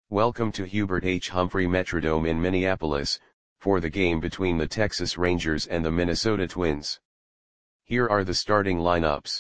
Welcome to Hubert H. Humphrey Metrodome in Minneapolis, for the game between the Texas Rangers and the Minnesota Twins. Here are the starting lineups.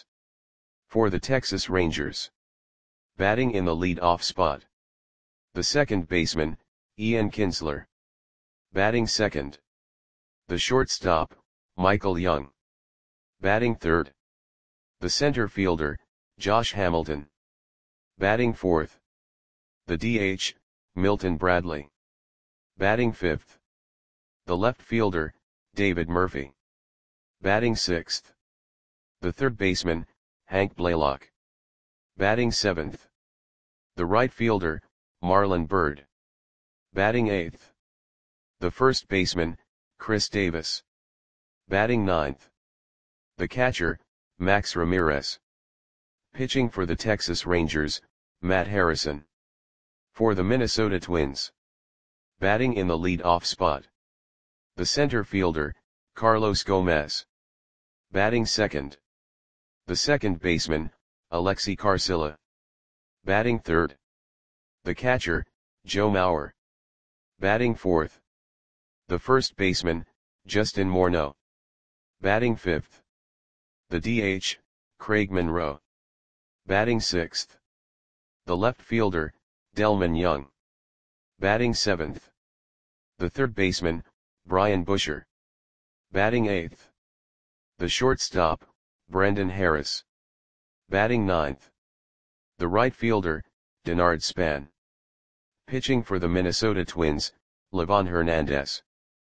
For the Texas Rangers. Batting in the lead-off spot. The second baseman, Ian Kinsler. Batting second. The shortstop, Michael Young. Batting third. The center fielder, Josh Hamilton. Batting fourth. The DH, Milton Bradley. Batting fifth. The left fielder, David Murphy. Batting sixth. The third baseman, Hank Blaylock. Batting seventh. The right fielder, Marlon Byrd. Batting eighth. The first baseman, Chris Davis. Batting ninth. The catcher, Max Ramirez. Pitching for the Texas Rangers, Matt Harrison. For the Minnesota Twins. Batting in the lead-off spot. The center fielder, Carlos Gomez. Batting second. The second baseman, Alexi Carcilla. Batting third. The catcher, Joe Mauer. Batting fourth. The first baseman, Justin Morneau. Batting fifth. The DH, Craig Monroe. Batting sixth. The left fielder, Delman Young. Batting seventh. The third baseman, Brian Busher. Batting eighth. The shortstop, Brendan Harris. Batting ninth. The right fielder, Denard Span. Pitching for the Minnesota Twins, Livan Hernandez.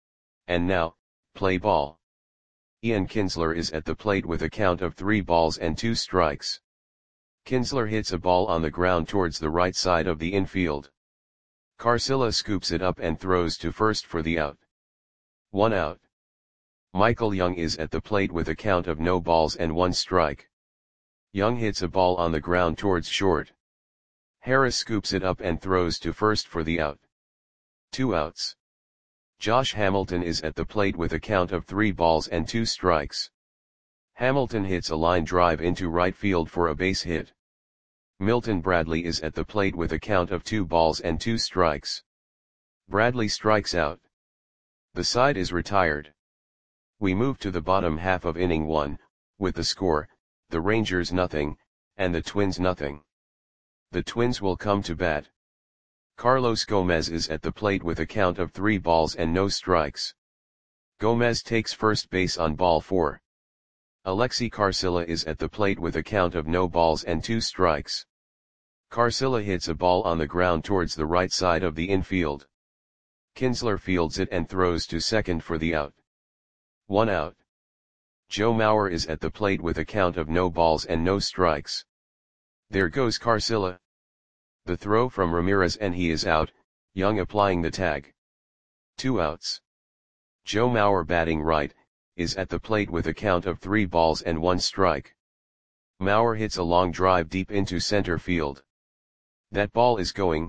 And now, play ball. Ian Kinsler is at the plate with a count of 3 balls and 2 strikes. Kinsler hits a ball on the ground towards the right side of the infield. Carcilla scoops it up and throws to first for the out. 1 out. Michael Young is at the plate with a count of no balls and 1 strike. Young hits a ball on the ground towards short. Harris scoops it up and throws to first for the out. 2 outs. Josh Hamilton is at the plate with a count of 3 balls and 2 strikes. Hamilton hits a line drive into right field for a base hit. Milton Bradley is at the plate with a count of 2 balls and 2 strikes. Bradley strikes out. The side is retired. We move to the bottom half of inning 1, with the score, the Rangers nothing, and the Twins nothing. The Twins will come to bat. Carlos Gomez is at the plate with a count of 3 balls and no strikes. Gomez takes first base on ball 4. Alexi Carcilla is at the plate with a count of no balls and 2 strikes. Carcilla hits a ball on the ground towards the right side of the infield. Kinsler fields it and throws to second for the out. 1 out. Joe Mauer is at the plate with a count of no balls and no strikes. There goes Carcilla. The throw from Ramirez and he is out, Young applying the tag. 2 outs. Joe Mauer batting right, is at the plate with a count of 3 balls and 1 strike. Mauer hits a long drive deep into center field. That ball is going,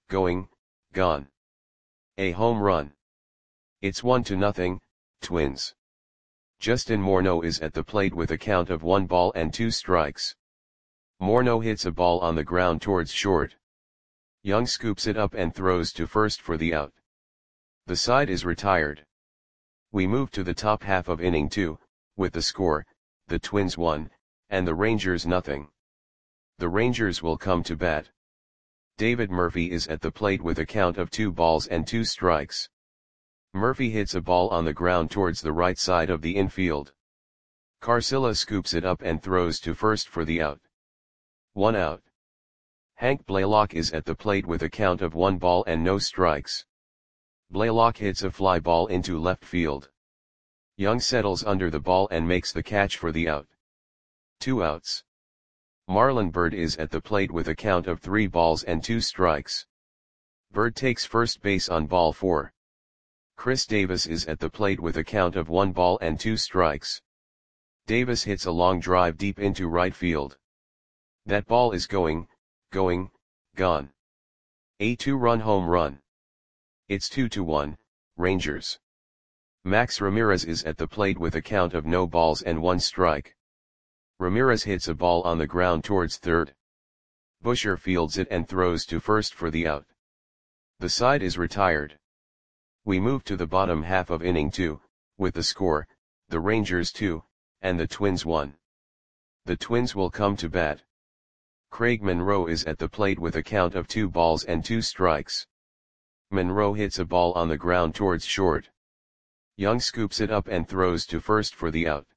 gone. A home run. It's 1-0, Twins. Justin Morneau is at the plate with a count of 1 ball and 2 strikes. Morneau hits a ball on the ground towards short. Young scoops it up and throws to first for the out. The side is retired. We move to the top half of inning 2, with the score, the Twins 1, and the Rangers nothing. The Rangers will come to bat. David Murphy is at the plate with a count of 2 balls and 2 strikes. Murphy hits a ball on the ground towards the right side of the infield. Carcilla scoops it up and throws to first for the out. 1 out. Hank Blaylock is at the plate with a count of 1 ball and no strikes. Blaylock hits a fly ball into left field. Young settles under the ball and makes the catch for the out. 2 outs. Marlon Byrd is at the plate with a count of 3 balls and 2 strikes. Byrd takes first base on ball 4. Chris Davis is at the plate with a count of 1 ball and 2 strikes. Davis hits a long drive deep into right field. That ball is going, gone. A 2-run home run. It's 2-1, Rangers. Max Ramirez is at the plate with a count of no balls and 1 strike. Ramirez hits a ball on the ground towards third. Busher fields it and throws to first for the out. The side is retired. We move to the bottom half of inning 2, with the score, the Rangers 2, and the Twins 1. The Twins will come to bat. Craig Monroe is at the plate with a count of 2 balls and 2 strikes. Monroe hits a ball on the ground towards short. Young scoops it up and throws to first for the out.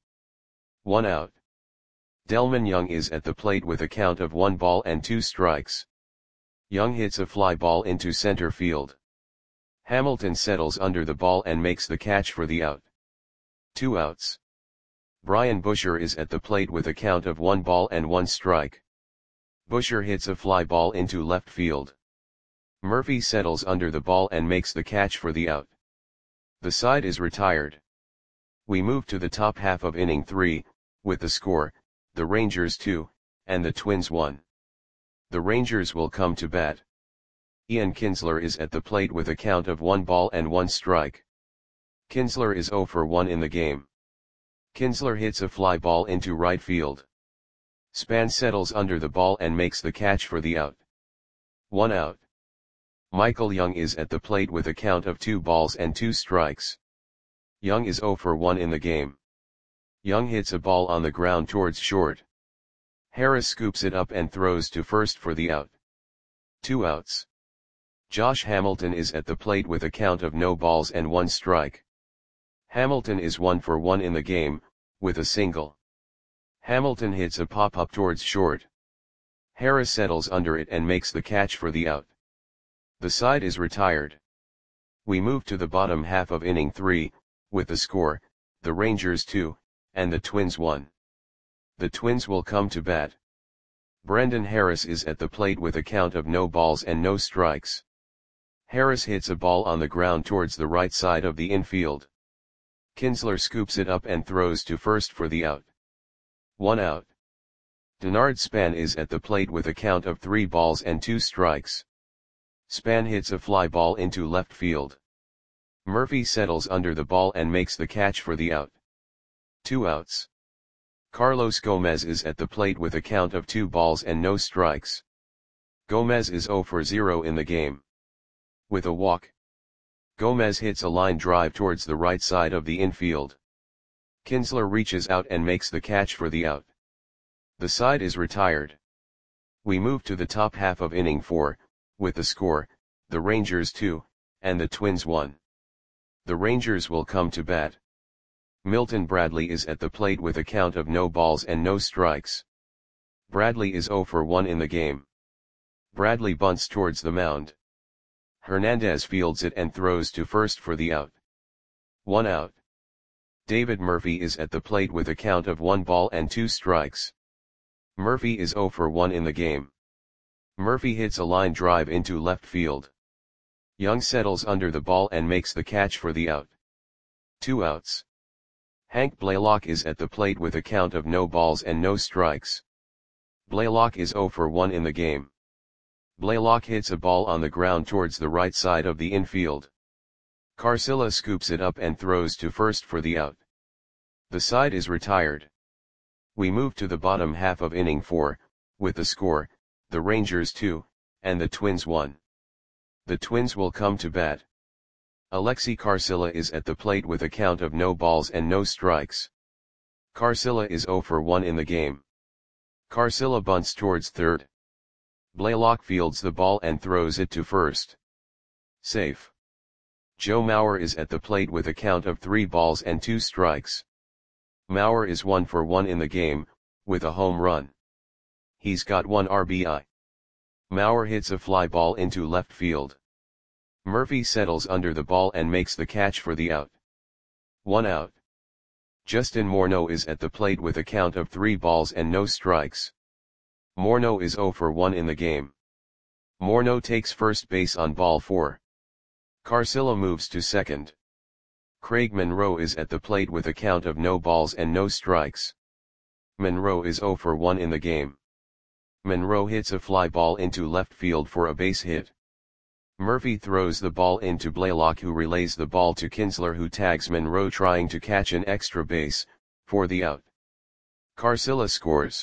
1 out. Delmon Young is at the plate with a count of 1 ball and 2 strikes. Young hits a fly ball into center field. Hamilton settles under the ball and makes the catch for the out. 2 outs. Brian Busher is at the plate with a count of 1 ball and 1 strike. Busher hits a fly ball into left field. Murphy settles under the ball and makes the catch for the out. The side is retired. We move to the top half of inning 3, with the score, the Rangers 2, and the Twins 1. The Rangers will come to bat. Ian Kinsler is at the plate with a count of 1 ball and 1 strike. Kinsler is 0 for 1 in the game. Kinsler hits a fly ball into right field. Span settles under the ball and makes the catch for the out. 1 out. Michael Young is at the plate with a count of 2 balls and 2 strikes. Young is 0 for 1 in the game. Young hits a ball on the ground towards short. Harris scoops it up and throws to first for the out. 2 outs. Josh Hamilton is at the plate with a count of no balls and 1 strike. Hamilton is 1 for 1 in the game, with a single. Hamilton hits a pop-up towards short. Harris settles under it and makes the catch for the out. The side is retired. We move to the bottom half of inning 3, with the score, the Rangers 2, and the Twins 1. The Twins will come to bat. Brendan Harris is at the plate with a count of no balls and no strikes. Harris hits a ball on the ground towards the right side of the infield. Kinsler scoops it up and throws to first for the out. 1 out. Denard Span is at the plate with a count of 3 balls and 2 strikes. Span hits a fly ball into left field. Murphy settles under the ball and makes the catch for the out. 2 outs. Carlos Gomez is at the plate with a count of 2 balls and no strikes. Gomez is 0 for 0 in the game. With a walk, Gomez hits a line drive towards the right side of the infield. Kinsler reaches out and makes the catch for the out. The side is retired. We move to the top half of inning 4, with the score, the Rangers 2, and the Twins 1. The Rangers will come to bat. Milton Bradley is at the plate with a count of no balls and no strikes. Bradley is 0 for 1 in the game. Bradley bunts towards the mound. Hernandez fields it and throws to first for the out. 1 out. David Murphy is at the plate with a count of 1 ball and 2 strikes. Murphy is 0 for 1 in the game. Murphy hits a line drive into left field. Young settles under the ball and makes the catch for the out. 2 outs. Hank Blaylock is at the plate with a count of no balls and no strikes. Blaylock is 0 for 1 in the game. Blaylock hits a ball on the ground towards the right side of the infield. Carcilla scoops it up and throws to first for the out. The side is retired. We move to the bottom half of inning 4, with the score, the Rangers 2, and the Twins 1. The Twins will come to bat. Alexi Carcilla is at the plate with a count of no balls and no strikes. Carcilla is 0 for 1 in the game. Carcilla bunts towards third. Blaylock fields the ball and throws it to first. Safe. Joe Mauer is at the plate with a count of 3 balls and 2 strikes. Mauer is 1 for 1 in the game, with a home run. He's got 1 RBI. Mauer hits a fly ball into left field. Murphy settles under the ball and makes the catch for the out. 1 out. Justin Morneau is at the plate with a count of 3 balls and no strikes. Morneau is 0 for 1 in the game. Morneau takes first base on ball 4. Carcilla moves to second. Craig Monroe is at the plate with a count of no balls and no strikes. Monroe is 0 for 1 in the game. Monroe hits a fly ball into left field for a base hit. Murphy throws the ball into Blaylock, who relays the ball to Kinsler, who tags Monroe trying to catch an extra base, for the out. Carcilla scores.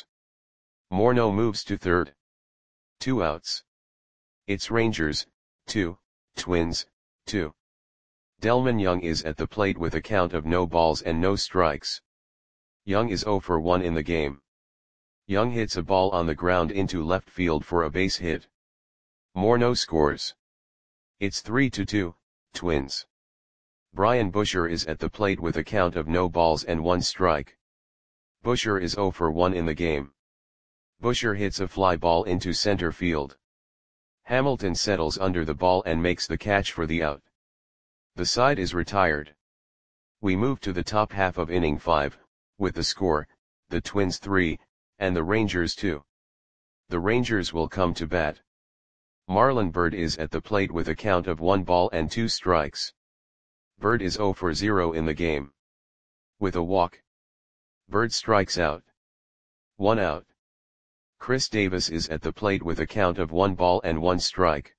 Morneau moves to third. 2 outs. It's Rangers, 2, Twins, 2. Delman Young is at the plate with a count of no balls and no strikes. Young is 0 for 1 in the game. Young hits a ball on the ground into left field for a base hit. Morneau scores. It's 3-2, Twins. Brian Busher is at the plate with a count of no balls and 1 strike. Busher is 0 for 1 in the game. Busher hits a fly ball into center field. Hamilton settles under the ball and makes the catch for the out. The side is retired. We move to the top half of inning 5, with the score, the Twins 3, and the Rangers 2. The Rangers will come to bat. Marlon Byrd is at the plate with a count of 1 ball and 2 strikes. Byrd is 0 for 0 in the game. With a walk, Byrd strikes out. 1 out. Chris Davis is at the plate with a count of 1 ball and 1 strike.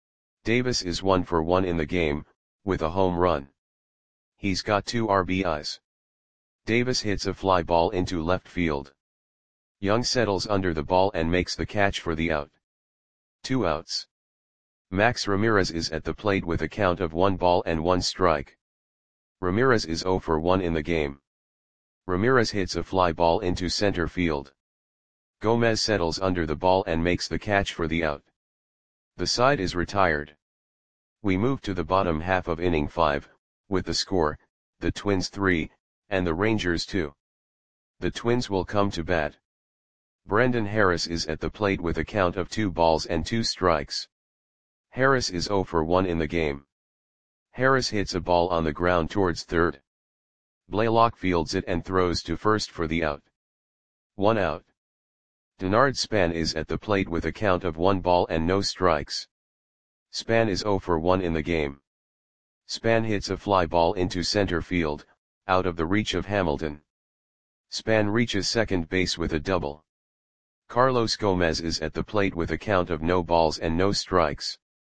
Davis is 1 for 1 in the game, with a home run. He's got 2 RBIs. Davis hits a fly ball into left field. Young settles under the ball and makes the catch for the out. 2 outs. Max Ramirez is at the plate with a count of 1 ball and 1 strike. Ramirez is 0 for 1 in the game. Ramirez hits a fly ball into center field. Gomez settles under the ball and makes the catch for the out. The side is retired. We move to the bottom half of inning 5, with the score, the Twins 3, and the Rangers 2. The Twins will come to bat. Brendan Harris is at the plate with a count of 2 balls and 2 strikes. Harris is 0 for 1 in the game. Harris hits a ball on the ground towards third. Blaylock fields it and throws to first for the out. 1 out. Denard Span is at the plate with a count of 1 ball and no strikes. Span is 0 for 1 in the game. Span hits a fly ball into center field, out of the reach of Hamilton. Span reaches second base with a double. Carlos Gomez is at the plate with a count of no balls and no strikes.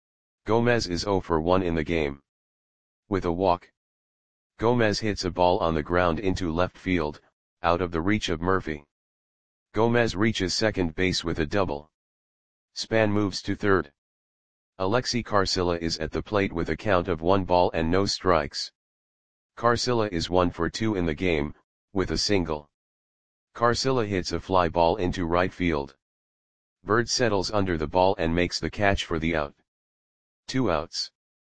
Gomez is 0 for 1 in the game. With a walk, Gomez hits a ball on the ground into left field, out of the reach of Murphy. Gomez reaches second base with a double. Span moves to third. Alexi Carcilla is at the plate with a count of 1 ball and no strikes. Carcilla is 1 for 2 in the game, with a single. Carcilla hits a fly ball into right field. Byrd settles under the ball and makes the catch for the out. 2 outs.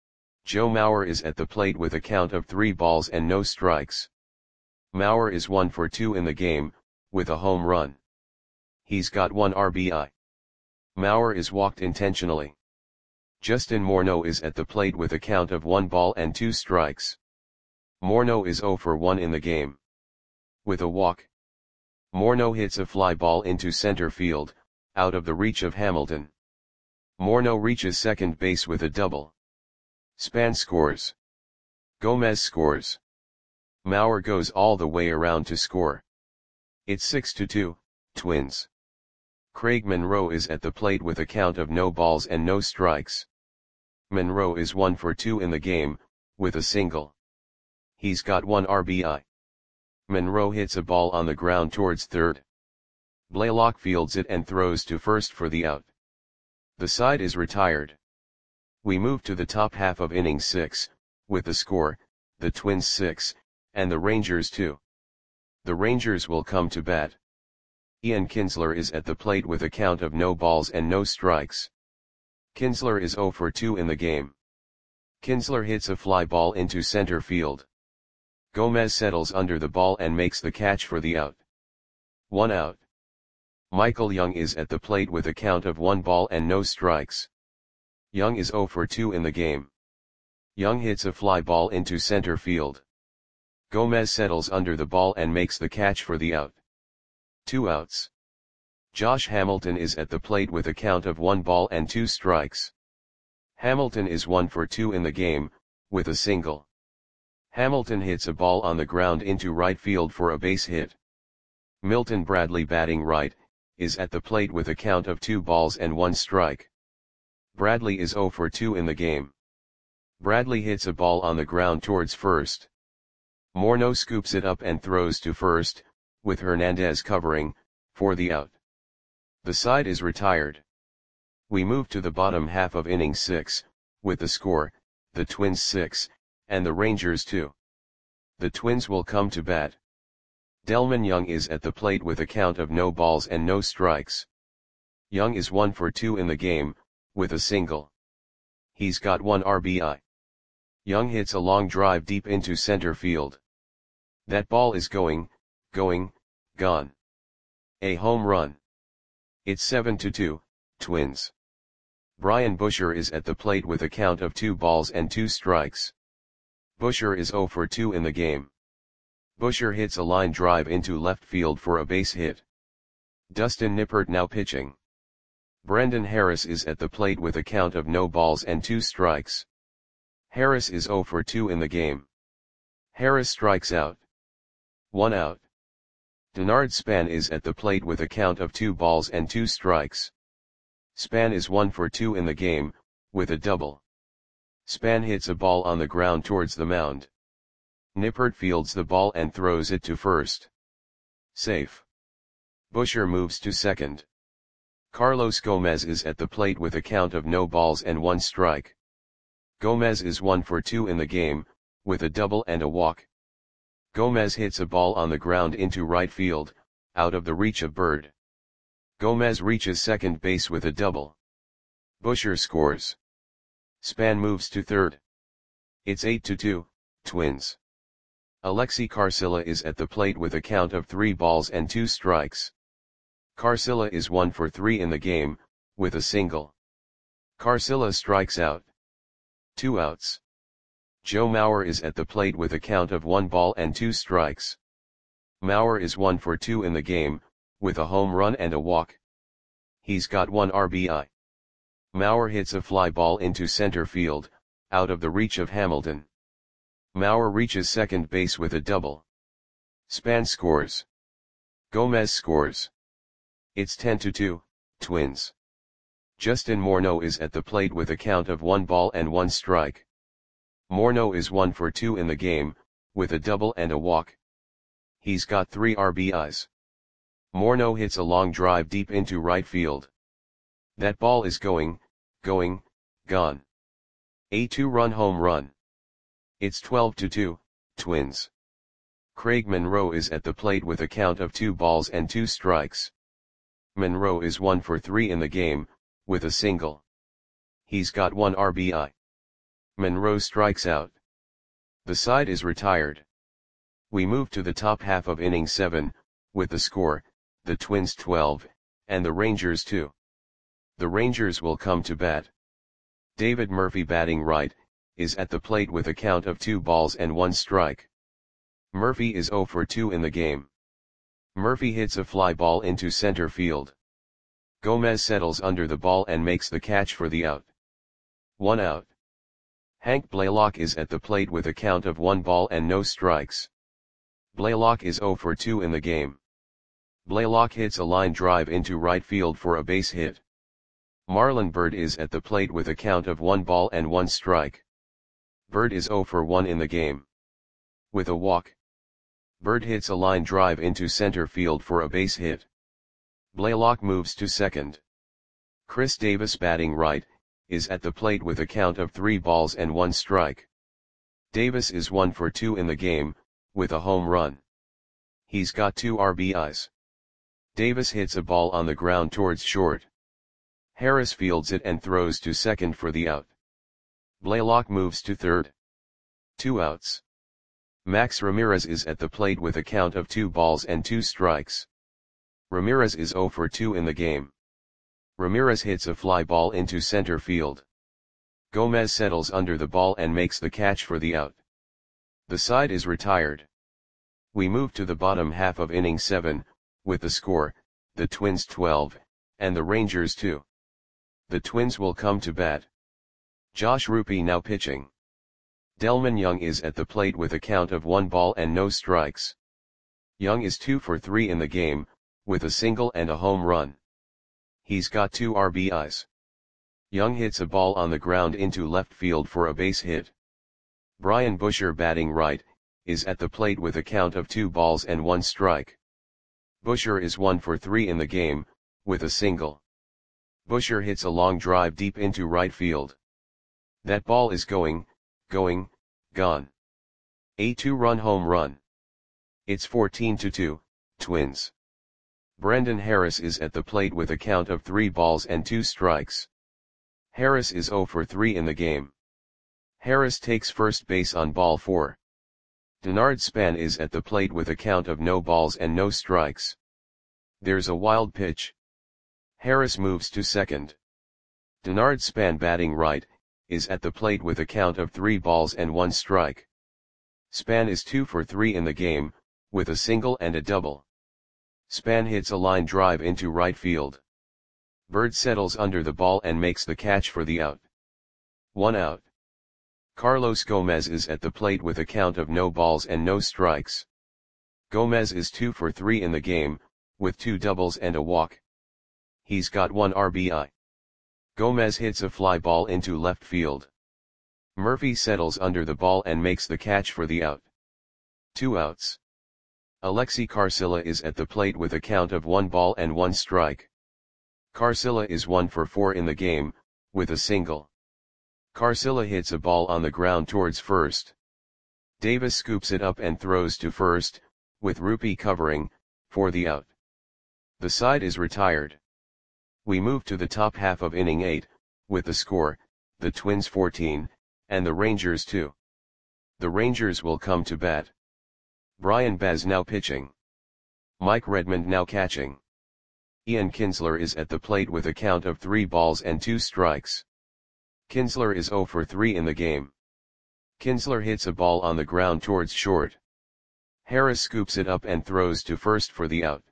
Joe Mauer is at the plate with a count of 3 balls and no strikes. Mauer is 1 for 2 in the game, with a home run. He's got 1 RBI. Mauer is walked intentionally. Justin Morneau is at the plate with a count of 1 ball and 2 strikes. Morneau is 0 for 1 in the game. With a walk, Morneau hits a fly ball into center field, out of the reach of Hamilton. Morneau reaches second base with a double. Span scores. Gomez scores. Mauer goes all the way around to score. It's 6-2, Twins. Craig Monroe is at the plate with a count of no balls and no strikes. Monroe is 1 for 2 in the game, with a single. He's got 1 RBI. Monroe hits a ball on the ground towards third. Blaylock fields it and throws to first for the out. The side is retired. We move to the top half of inning 6, with the score, the Twins 6, and the Rangers 2. The Rangers will come to bat. Ian Kinsler is at the plate with a count of no balls and no strikes. Kinsler is 0 for 2 in the game. Kinsler hits a fly ball into center field. Gomez settles under the ball and makes the catch for the out. 1 out. Michael Young is at the plate with a count of 1 ball and no strikes. Young is 0 for 2 in the game. Young hits a fly ball into center field. Gomez settles under the ball and makes the catch for the out. 2 outs. Josh Hamilton is at the plate with a count of 1 ball and 2 strikes. Hamilton is 1 for 2 in the game, with a single. Hamilton hits a ball on the ground into right field for a base hit. Milton Bradley, batting right, is at the plate with a count of 2 balls and 1 strike. Bradley is 0 for 2 in the game. Bradley hits a ball on the ground towards first. Morneau scoops it up and throws to first, with Hernandez covering, for the out. The side is retired. We move to the bottom half of inning 6, with the score, the Twins 6, and the Rangers 2. The Twins will come to bat. Delmon Young is at the plate with a count of no balls and no strikes. Young is 1 for 2 in the game, with a single. He's got 1 RBI. Young hits a long drive deep into center field. That ball is going, gone. A home run. It's 7-2, Twins. Brian Busher is at the plate with a count of 2 balls and 2 strikes. Busher is 0 for 2 in the game. Busher hits a line drive into left field for a base hit. Dustin Nippert now pitching. Brendan Harris is at the plate with a count of no balls and 2 strikes. Harris is 0 for 2 in the game. Harris strikes out. 1 out. Denard Span is at the plate with a count of 2 balls and 2 strikes. Span is 1 for 2 in the game, with a double. Span hits a ball on the ground towards the mound. Nippert fields the ball and throws it to first. Safe. Busher moves to second. Carlos Gomez is at the plate with a count of no balls and 1 strike. Gomez is 1 for 2 in the game, with a double and a walk. Gomez hits a ball on the ground into right field, out of the reach of Bird. Gomez reaches second base with a double. Busher scores. Span moves to third. It's 8-2, Twins. Alexi Carcilla is at the plate with a count of 3 balls and 2 strikes. Carcilla is 1 for 3 in the game, with a single. Carcilla strikes out. 2 outs. Joe Mauer is at the plate with a count of 1 ball and 2 strikes. Mauer is 1 for 2 in the game, with a home run and a walk. He's got 1 RBI. Mauer hits a fly ball into center field, out of the reach of Hamilton. Mauer reaches second base with a double. Span scores. Gomez scores. It's 10-2, Twins. Justin Morneau is at the plate with a count of 1 ball and 1 strike. Morneau is 1 for 2 in the game, with a double and a walk. He's got 3 RBIs. Morneau hits a long drive deep into right field. That ball is going, gone. A 2-run home run. It's 12-2, Twins. Craig Monroe is at the plate with a count of 2 balls and 2 strikes. Monroe is 1 for 3 in the game, with a single. He's got 1 RBI. Monroe strikes out. The side is retired. We move to the top half of inning 7, with the score, the Twins 12, and the Rangers 2. The Rangers will come to bat. David Murphy batting right, is at the plate with a count of 2 balls and 1 strike. Murphy is 0 for 2 in the game. Murphy hits a fly ball into center field. Gomez settles under the ball and makes the catch for the out. 1 out. Hank Blaylock is at the plate with a count of 1 ball and no strikes. Blaylock is 0 for 2 in the game. Blaylock hits a line drive into right field for a base hit. Marlon Byrd is at the plate with a count of 1 ball and 1 strike. Byrd is 0 for 1 in the game. With a walk. Byrd hits a line drive into center field for a base hit. Blaylock moves to second. Chris Davis batting right, is at the plate with a count of 3 balls and 1 strike. Davis is 1 for 2 in the game, with a home run. He's got 2 RBIs. Davis hits a ball on the ground towards short. Harris fields it and throws to second for the out. Blaylock moves to third. 2 outs. Max Ramirez is at the plate with a count of 2 balls and 2 strikes. Ramirez is 0 for 2 in the game. Ramirez hits a fly ball into center field. Gomez settles under the ball and makes the catch for the out. The side is retired. We move to the bottom half of inning 7, with the score, the Twins 12, and the Rangers 2. The Twins will come to bat. Josh Rupe now pitching. Delmon Young is at the plate with a count of 1 ball and no strikes. Young is 2 for 3 in the game, with a single and a home run. He's got 2 RBIs. Young hits a ball on the ground into left field for a base hit. Brian Busher batting right, is at the plate with a count of 2 balls and 1 strike. Busher is 1 for 3 in the game, with a single. Busher hits a long drive deep into right field. That ball is going, gone. A 2-run home run. It's 14-2, Twins. Brendan Harris is at the plate with a count of 3 balls and 2 strikes. Harris is 0 for 3 in the game. Harris takes first base on ball 4. Denard Span is at the plate with a count of no balls and no strikes. There's a wild pitch. Harris moves to second. Denard Span, batting right, is at the plate with a count of 3 balls and 1 strike. Span is 2 for 3 in the game, with a single and a double. Span hits a line drive into right field. Bird settles under the ball and makes the catch for the out. 1 out. Carlos Gomez is at the plate with a count of no balls and no strikes. Gomez is 2 for 3 in the game, with 2 doubles and a walk. He's got 1 RBI. Gomez hits a fly ball into left field. Murphy settles under the ball and makes the catch for the out. 2 outs. Alexi Carcilla is at the plate with a count of 1 ball and 1 strike. Carcilla is 1 for 4 in the game, with a single. Carcilla hits a ball on the ground towards first. Davis scoops it up and throws to first, with Rupi covering, for the out. The side is retired. We move to the top half of inning 8, with the score, the Twins 14, and the Rangers 2. The Rangers will come to bat. Brian Baz now pitching. Mike Redmond now catching. Ian Kinsler is at the plate with a count of 3 balls and 2 strikes. Kinsler is 0 for 3 in the game. Kinsler hits a ball on the ground towards short. Harris scoops it up and throws to first for the out.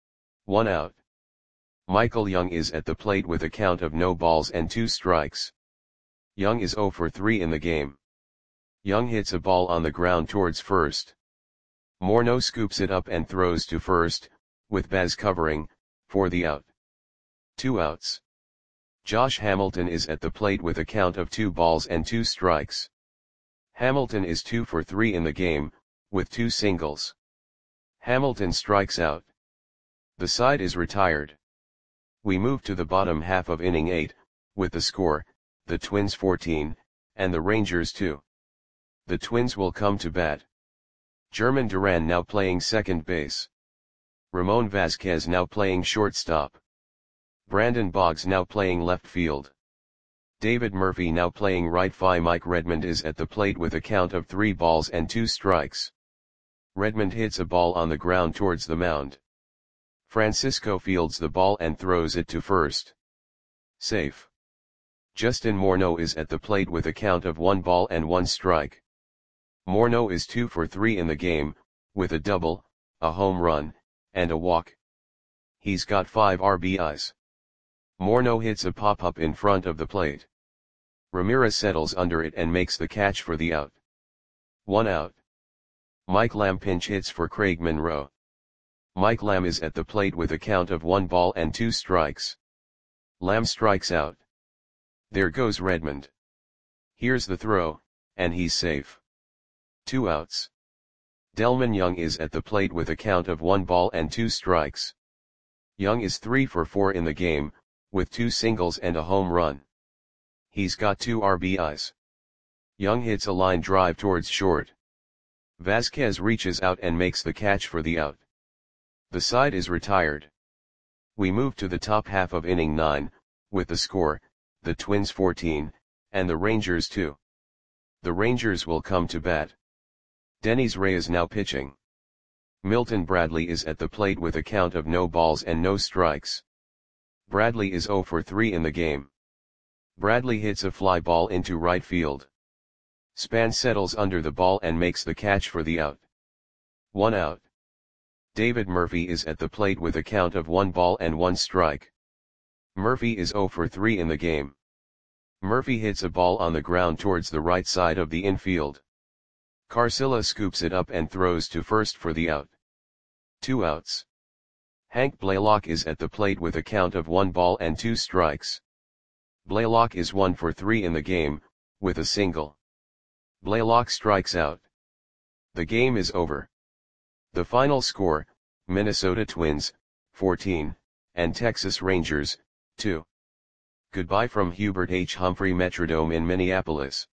1 out. Michael Young is at the plate with a count of no balls and 2 strikes. Young is 0 for 3 in the game. Young hits a ball on the ground towards first. Morneau scoops it up and throws to first, with Baz covering, for the out. 2 outs. Josh Hamilton is at the plate with a count of 2 balls and 2 strikes. Hamilton is 2 for 3 in the game, with 2 singles. Hamilton strikes out. The side is retired. We move to the bottom half of inning 8, with the score, the Twins 14, and the Rangers 2. The Twins will come to bat. German Duran now playing second base. Ramon Vasquez now playing shortstop. Brandon Boggs now playing left field. David Murphy now playing right field. Mike Redmond is at the plate with a count of 3 balls and 2 strikes. Redmond hits a ball on the ground towards the mound. Francisco fields the ball and throws it to first. Safe. Justin Morneau is at the plate with a count of 1 ball and 1 strike. Morneau is 2 for 3 in the game, with a double, a home run, and a walk. He's got 5 RBIs. Morneau hits a pop-up in front of the plate. Ramirez settles under it and makes the catch for the out. 1 out. Mike Lamb pinch hits for Craig Monroe. Mike Lamb is at the plate with a count of 1 ball and 2 strikes. Lamb strikes out. There goes Redmond. Here's the throw, and he's safe. 2 outs. Delman Young is at the plate with a count of 1 ball and 2 strikes. Young is 3 for 4 in the game, with 2 singles and a home run. He's got 2 RBIs. Young hits a line drive towards short. Vasquez reaches out and makes the catch for the out. The side is retired. We move to the top half of inning 9, with the score, the Twins 14, and the Rangers 2. The Rangers will come to bat. Denys Reyes now pitching. Milton Bradley is at the plate with a count of no balls and no strikes. Bradley is 0 for 3 in the game. Bradley hits a fly ball into right field. Span settles under the ball and makes the catch for the out. 1 out. David Murphy is at the plate with a count of 1 ball and 1 strike. Murphy is 0 for 3 in the game. Murphy hits a ball on the ground towards the right side of the infield. Carcilla scoops it up and throws to first for the out. 2 outs. Hank Blaylock is at the plate with a count of 1 ball and 2 strikes. Blaylock is 1 for 3 in the game, with a single. Blaylock strikes out. The game is over. The final score, Minnesota Twins, 14, and Texas Rangers, 2. Goodbye from Hubert H. Humphrey Metrodome in Minneapolis.